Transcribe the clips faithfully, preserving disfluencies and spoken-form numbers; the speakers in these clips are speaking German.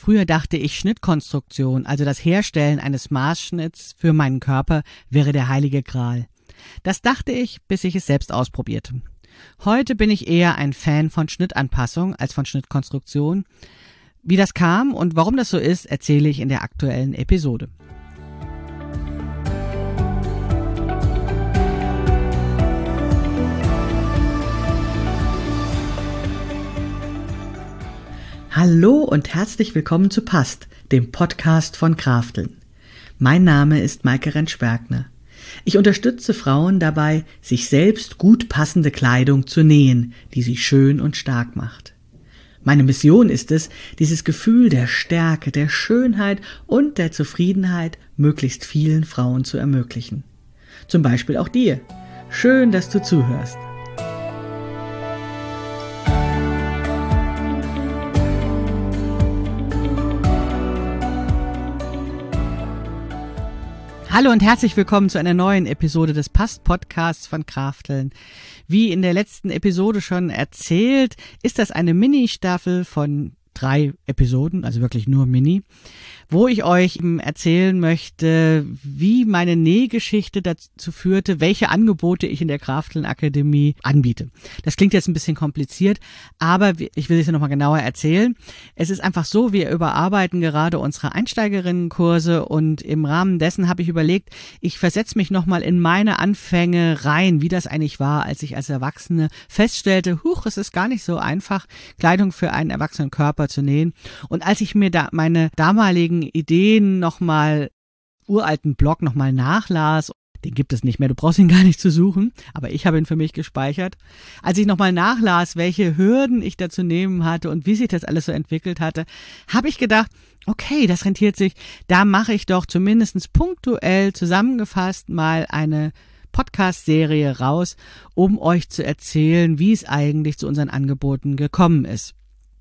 Früher dachte ich, Schnittkonstruktion, also das Herstellen eines Maßschnitts für meinen Körper, wäre der heilige Gral. Das dachte ich, bis ich es selbst ausprobierte. Heute bin ich eher ein Fan von Schnittanpassung als von Schnittkonstruktion. Wie das kam und warum das so ist, erzähle ich in der aktuellen Episode. Hallo und herzlich willkommen zu Passt, dem Podcast von Krafteln. Mein Name ist Maike Rentsch-Bergner. Ich unterstütze Frauen dabei, sich selbst gut passende Kleidung zu nähen, die sie schön und stark macht. Meine Mission ist es, dieses Gefühl der Stärke, der Schönheit und der Zufriedenheit möglichst vielen Frauen zu ermöglichen. Zum Beispiel auch dir. Schön, dass du zuhörst. Hallo und herzlich willkommen zu einer neuen Episode des Passt-Podcasts von Krafteln. Wie in der letzten Episode schon erzählt, ist das eine Mini-Staffel von drei Episoden, also wirklich nur Mini, wo ich euch erzählen möchte, wie meine Nähgeschichte dazu führte, welche Angebote ich in der Krafteln Akademie anbiete. Das klingt jetzt ein bisschen kompliziert, aber ich will es ja nochmal genauer erzählen. Es ist einfach so, wir überarbeiten gerade unsere Einsteigerinnenkurse und im Rahmen dessen habe ich überlegt, ich versetze mich nochmal in meine Anfänge rein, wie das eigentlich war, als ich als Erwachsene feststellte, huch, es ist gar nicht so einfach, Kleidung für einen erwachsenen Körper zu nähen. Und als ich mir da meine damaligen Ideen nochmal, uralten Blog nochmal nachlas, den gibt es nicht mehr, du brauchst ihn gar nicht zu suchen, aber ich habe ihn für mich gespeichert. Als ich nochmal nachlas, welche Hürden ich da zu nehmen hatte und wie sich das alles so entwickelt hatte, habe ich gedacht, okay, das rentiert sich, da mache ich doch zumindest punktuell zusammengefasst mal eine Podcast-Serie raus, um euch zu erzählen, wie es eigentlich zu unseren Angeboten gekommen ist.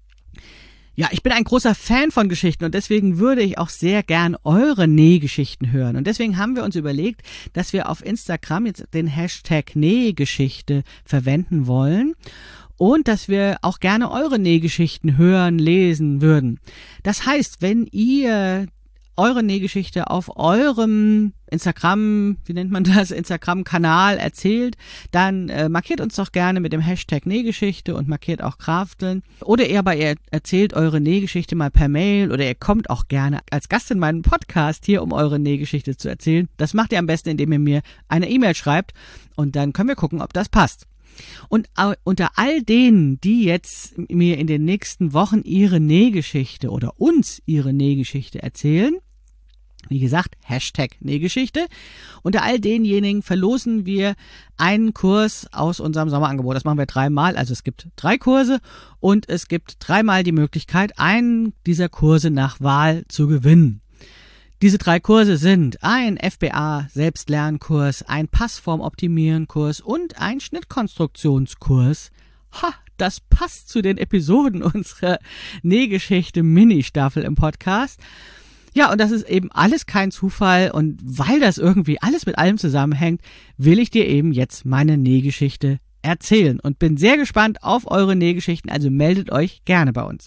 Ja, ich bin ein großer Fan von Geschichten und deswegen würde ich auch sehr gern eure Nähgeschichten hören. Und deswegen haben wir uns überlegt, dass wir auf Instagram jetzt den Hashtag Nähgeschichte verwenden wollen und dass wir auch gerne eure Nähgeschichten hören, lesen würden. Das heißt, wenn ihr eure Nähgeschichte auf eurem Instagram, wie nennt man das, Instagram-Kanal erzählt, dann äh, markiert uns doch gerne mit dem Hashtag Nähgeschichte und markiert auch Krafteln. Oder ihr aber ihr erzählt eure Nähgeschichte mal per Mail oder ihr kommt auch gerne als Gast in meinen Podcast hier, um eure Nähgeschichte zu erzählen. Das macht ihr am besten, indem ihr mir eine E-Mail schreibt und dann können wir gucken, ob das passt. Und unter all denen, die jetzt mir in den nächsten Wochen ihre Nähgeschichte oder uns ihre Nähgeschichte erzählen, wie gesagt, Hashtag Nähgeschichte, unter all denjenigen verlosen wir einen Kurs aus unserem Sommerangebot. Das machen wir dreimal, also es gibt drei Kurse und es gibt dreimal die Möglichkeit, einen dieser Kurse nach Wahl zu gewinnen. Diese drei Kurse sind ein F B A-Selbstlernkurs, ein Passform-Optimieren-Kurs und ein Schnittkonstruktionskurs. Ha, das passt zu den Episoden unserer Nähgeschichte-Mini-Staffel im Podcast. Ja, und das ist eben alles kein Zufall und weil das irgendwie alles mit allem zusammenhängt, will ich dir eben jetzt meine Nähgeschichte erzählen und bin sehr gespannt auf eure Nähgeschichten, also meldet euch gerne bei uns.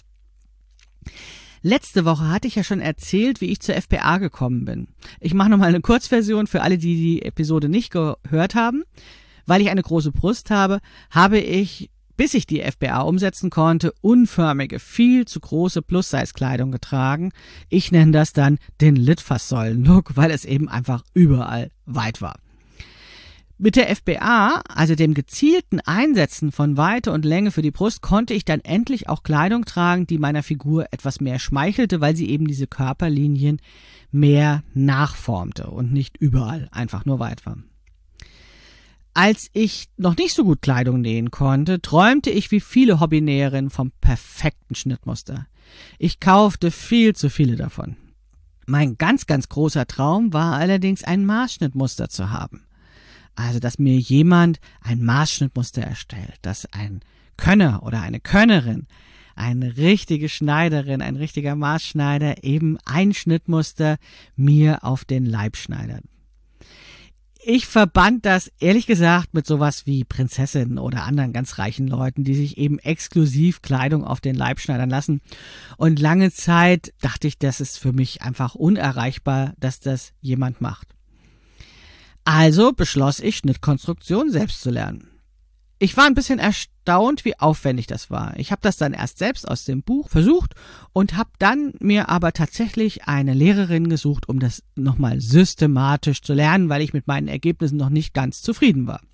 Letzte Woche hatte ich ja schon erzählt, wie ich zur F B A gekommen bin. Ich mache nochmal eine Kurzversion für alle, die die Episode nicht gehört haben. Weil ich eine große Brust habe, habe ich, bis ich die F B A umsetzen konnte, unförmige, viel zu große Plus-Size-Kleidung getragen. Ich nenne das dann den Litfaßsäulen-Look, weil es eben einfach überall weit war. Mit der F B A, also dem gezielten Einsetzen von Weite und Länge für die Brust, konnte ich dann endlich auch Kleidung tragen, die meiner Figur etwas mehr schmeichelte, weil sie eben diese Körperlinien mehr nachformte und nicht überall einfach nur weit war. Als ich noch nicht so gut Kleidung nähen konnte, träumte ich wie viele Hobbynäherinnen vom perfekten Schnittmuster. Ich kaufte viel zu viele davon. Mein ganz, ganz großer Traum war allerdings, ein Maßschnittmuster zu haben. Also, dass mir jemand ein Maßschnittmuster erstellt, dass ein Könner oder eine Könnerin, eine richtige Schneiderin, ein richtiger Maßschneider eben ein Schnittmuster mir auf den Leib schneidert. Ich verband das ehrlich gesagt mit sowas wie Prinzessinnen oder anderen ganz reichen Leuten, die sich eben exklusiv Kleidung auf den Leib schneidern lassen. Und lange Zeit dachte ich, das ist für mich einfach unerreichbar, dass das jemand macht. Also beschloss ich, Schnittkonstruktion selbst zu lernen. Ich war ein bisschen erstaunt, wie aufwendig das war. Ich habe das dann erst selbst aus dem Buch versucht und habe dann mir aber tatsächlich eine Lehrerin gesucht, um das nochmal systematisch zu lernen, weil ich mit meinen Ergebnissen noch nicht ganz zufrieden war.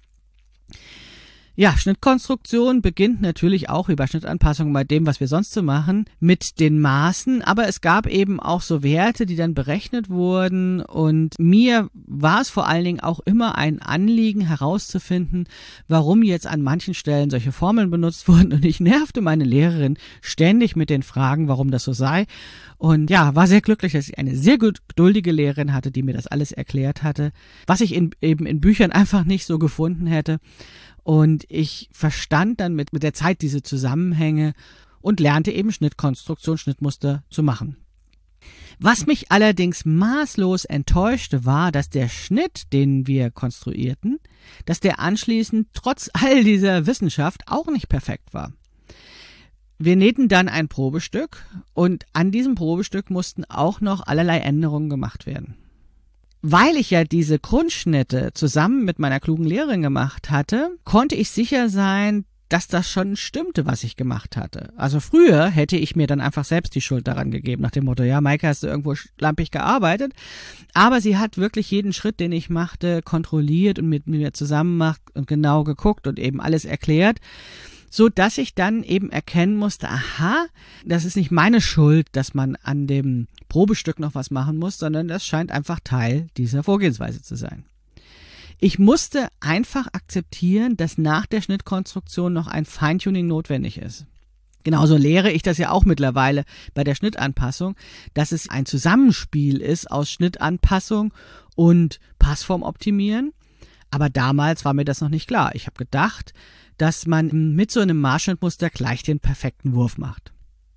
Ja, Schnittkonstruktion beginnt natürlich auch wie bei Schnittanpassungen bei dem, was wir sonst so machen, mit den Maßen, aber es gab eben auch so Werte, die dann berechnet wurden und mir war es vor allen Dingen auch immer ein Anliegen herauszufinden, warum jetzt an manchen Stellen solche Formeln benutzt wurden und ich nervte meine Lehrerin ständig mit den Fragen, warum das so sei und ja, war sehr glücklich, dass ich eine sehr geduldige Lehrerin hatte, die mir das alles erklärt hatte, was ich in, eben in Büchern einfach nicht so gefunden hätte. Und ich verstand dann mit, mit der Zeit diese Zusammenhänge und lernte eben Schnittkonstruktion, Schnittmuster zu machen. Was mich allerdings maßlos enttäuschte, war, dass der Schnitt, den wir konstruierten, dass der anschließend trotz all dieser Wissenschaft auch nicht perfekt war. Wir nähten dann ein Probestück und an diesem Probestück mussten auch noch allerlei Änderungen gemacht werden. Weil ich ja diese Grundschnitte zusammen mit meiner klugen Lehrerin gemacht hatte, konnte ich sicher sein, dass das schon stimmte, was ich gemacht hatte. Also früher hätte ich mir dann einfach selbst die Schuld daran gegeben, nach dem Motto, ja, Maike, hast du irgendwo schlampig gearbeitet. Aber sie hat wirklich jeden Schritt, den ich machte, kontrolliert und mit mir zusammen gemacht und genau geguckt und eben alles erklärt, so dass ich dann eben erkennen musste, aha, das ist nicht meine Schuld, dass man an dem Probestück noch was machen muss, sondern das scheint einfach Teil dieser Vorgehensweise zu sein. Ich musste einfach akzeptieren, dass nach der Schnittkonstruktion noch ein Feintuning notwendig ist. Genauso lehre ich das ja auch mittlerweile bei der Schnittanpassung, dass es ein Zusammenspiel ist aus Schnittanpassung und Passform optimieren. Aber damals war mir das noch nicht klar. Ich habe gedacht, dass man mit so einem Maßschnittmuster gleich den perfekten Wurf macht.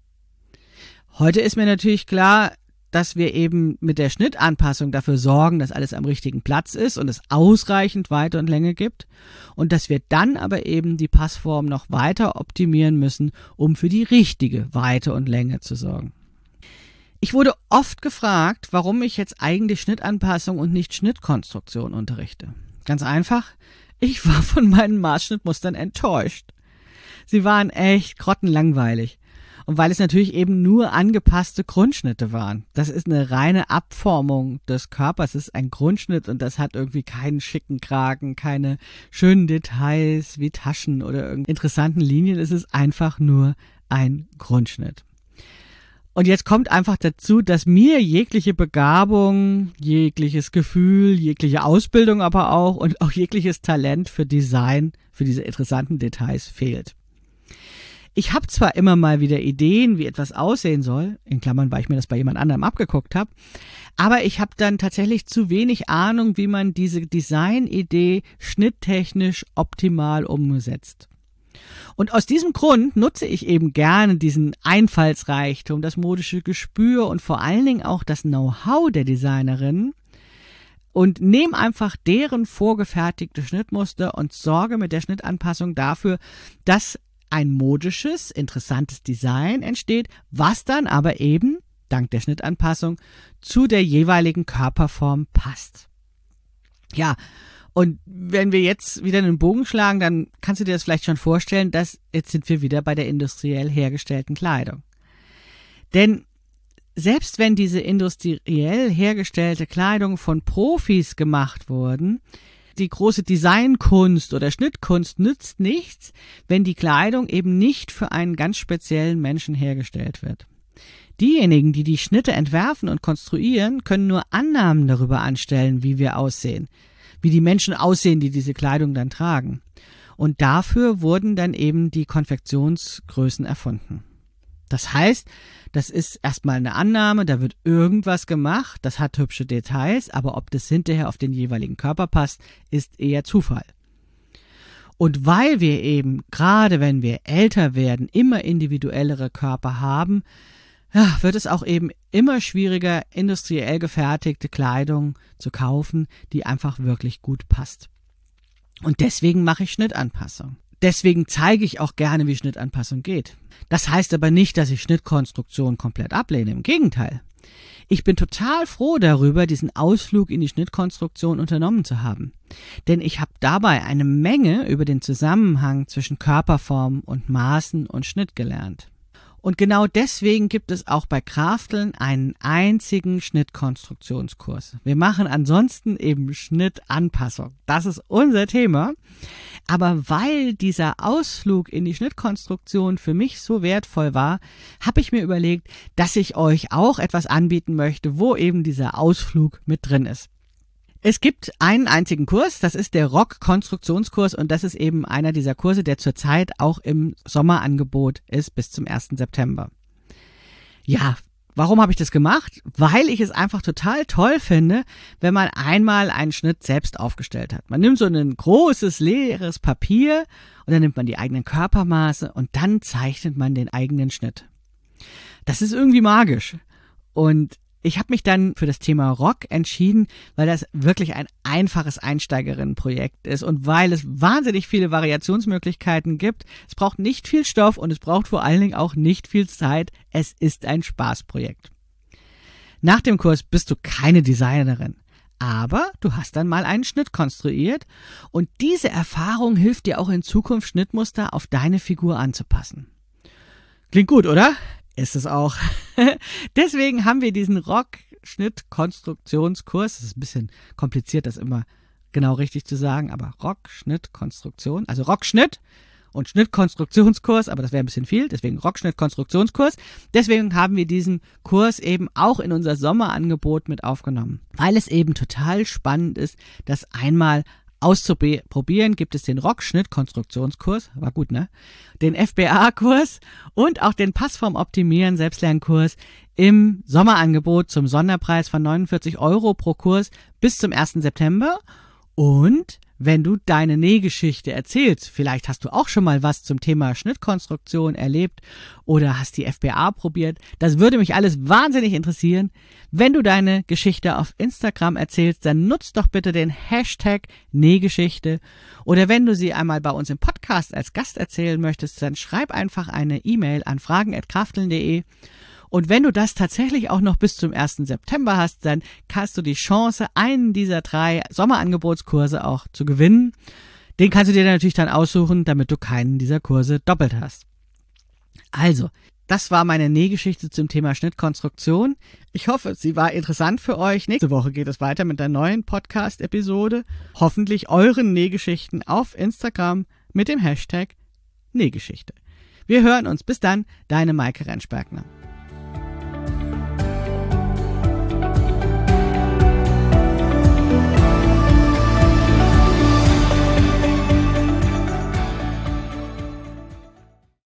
Heute ist mir natürlich klar, dass wir eben mit der Schnittanpassung dafür sorgen, dass alles am richtigen Platz ist und es ausreichend Weite und Länge gibt und dass wir dann aber eben die Passform noch weiter optimieren müssen, um für die richtige Weite und Länge zu sorgen. Ich wurde oft gefragt, warum ich jetzt eigentlich Schnittanpassung und nicht Schnittkonstruktion unterrichte. Ganz einfach, ich war von meinen Maßschnittmustern enttäuscht. Sie waren echt grottenlangweilig. Und weil es natürlich eben nur angepasste Grundschnitte waren. Das ist eine reine Abformung des Körpers. Es ist ein Grundschnitt und das hat irgendwie keinen schicken Kragen, keine schönen Details wie Taschen oder irgendwelche interessanten Linien. Es ist einfach nur ein Grundschnitt. Und jetzt kommt einfach dazu, dass mir jegliche Begabung, jegliches Gefühl, jegliche Ausbildung aber auch und auch jegliches Talent für Design, für diese interessanten Details fehlt. Ich habe zwar immer mal wieder Ideen, wie etwas aussehen soll, in Klammern, weil ich mir das bei jemand anderem abgeguckt habe, aber ich habe dann tatsächlich zu wenig Ahnung, wie man diese Designidee schnitttechnisch optimal umsetzt. Und aus diesem Grund nutze ich eben gerne diesen Einfallsreichtum, das modische Gespür und vor allen Dingen auch das Know-how der Designerinnen und nehme einfach deren vorgefertigte Schnittmuster und sorge mit der Schnittanpassung dafür, dass ein modisches, interessantes Design entsteht, was dann aber eben, dank der Schnittanpassung, zu der jeweiligen Körperform passt. Ja, und wenn wir jetzt wieder einen Bogen schlagen, dann kannst du dir das vielleicht schon vorstellen, dass jetzt sind wir wieder bei der industriell hergestellten Kleidung. Denn selbst wenn diese industriell hergestellte Kleidung von Profis gemacht wurden, die große Designkunst oder Schnittkunst nützt nichts, wenn die Kleidung eben nicht für einen ganz speziellen Menschen hergestellt wird. Diejenigen, die die Schnitte entwerfen und konstruieren, können nur Annahmen darüber anstellen, wie wir aussehen, wie die Menschen aussehen, die diese Kleidung dann tragen. Und dafür wurden dann eben die Konfektionsgrößen erfunden. Das heißt, das ist erstmal eine Annahme, da wird irgendwas gemacht, das hat hübsche Details, aber ob das hinterher auf den jeweiligen Körper passt, ist eher Zufall. Und weil wir eben, gerade wenn wir älter werden, immer individuellere Körper haben, ja, wird es auch eben immer schwieriger, industriell gefertigte Kleidung zu kaufen, die einfach wirklich gut passt. Und deswegen mache ich Schnittanpassung. Deswegen zeige ich auch gerne, wie Schnittanpassung geht. Das heißt aber nicht, dass ich Schnittkonstruktion komplett ablehne. Im Gegenteil. Ich bin total froh darüber, diesen Ausflug in die Schnittkonstruktion unternommen zu haben. Denn ich habe dabei eine Menge über den Zusammenhang zwischen Körperform und Maßen und Schnitt gelernt. Und genau deswegen gibt es auch bei Krafteln einen einzigen Schnittkonstruktionskurs. Wir machen ansonsten eben Schnittanpassung. Das ist unser Thema. Aber weil dieser Ausflug in die Schnittkonstruktion für mich so wertvoll war, habe ich mir überlegt, dass ich euch auch etwas anbieten möchte, wo eben dieser Ausflug mit drin ist. Es gibt einen einzigen Kurs, das ist der Rock-Konstruktionskurs und das ist eben einer dieser Kurse, der zurzeit auch im Sommerangebot ist bis zum ersten September. Ja, warum habe ich das gemacht? Weil ich es einfach total toll finde, wenn man einmal einen Schnitt selbst aufgestellt hat. Man nimmt so ein großes, leeres Papier und dann nimmt man die eigenen Körpermaße und dann zeichnet man den eigenen Schnitt. Das ist irgendwie magisch und ich habe mich dann für das Thema Rock entschieden, weil das wirklich ein einfaches Einsteigerinnenprojekt ist und weil es wahnsinnig viele Variationsmöglichkeiten gibt. Es braucht nicht viel Stoff und es braucht vor allen Dingen auch nicht viel Zeit. Es ist ein Spaßprojekt. Nach dem Kurs bist du keine Designerin, aber du hast dann mal einen Schnitt konstruiert und diese Erfahrung hilft dir auch in Zukunft, Schnittmuster auf deine Figur anzupassen. Klingt gut, oder? Ist es auch. Deswegen haben wir diesen Rock-Schnitt-Konstruktionskurs. Es ist ein bisschen kompliziert, das immer genau richtig zu sagen, aber Rock-Schnitt-Konstruktion, also Rockschnitt und Schnittkonstruktionskurs, aber das wäre ein bisschen viel, deswegen Rockschnitt-Konstruktionskurs. Deswegen haben wir diesen Kurs eben auch in unser Sommerangebot mit aufgenommen, weil es eben total spannend ist, das einmal auszuprobieren. Gibt es den Rockschnitt-Konstruktionskurs, war gut, ne? Den F B A-Kurs und auch den Passform-Optimieren Selbstlernkurs im Sommerangebot zum Sonderpreis von neunundvierzig Euro pro Kurs bis zum ersten September. Und wenn du deine Nähgeschichte erzählst, vielleicht hast du auch schon mal was zum Thema Schnittkonstruktion erlebt oder hast die F B A probiert, das würde mich alles wahnsinnig interessieren. Wenn du deine Geschichte auf Instagram erzählst, dann nutzt doch bitte den Hashtag Nähgeschichte oder wenn du sie einmal bei uns im Podcast als Gast erzählen möchtest, dann schreib einfach eine E-Mail an fragen at krafteln punkt de. Und wenn du das tatsächlich auch noch bis zum ersten September hast, dann hast du die Chance, einen dieser drei Sommerangebotskurse auch zu gewinnen. Den kannst du dir natürlich dann aussuchen, damit du keinen dieser Kurse doppelt hast. Also, das war meine Nähgeschichte zum Thema Schnittkonstruktion. Ich hoffe, sie war interessant für euch. Nächste Woche geht es weiter mit der neuen Podcast-Episode. Hoffentlich euren Nähgeschichten auf Instagram mit dem Hashtag Nähgeschichte. Wir hören uns. Bis dann, deine Maike Rentschbergner.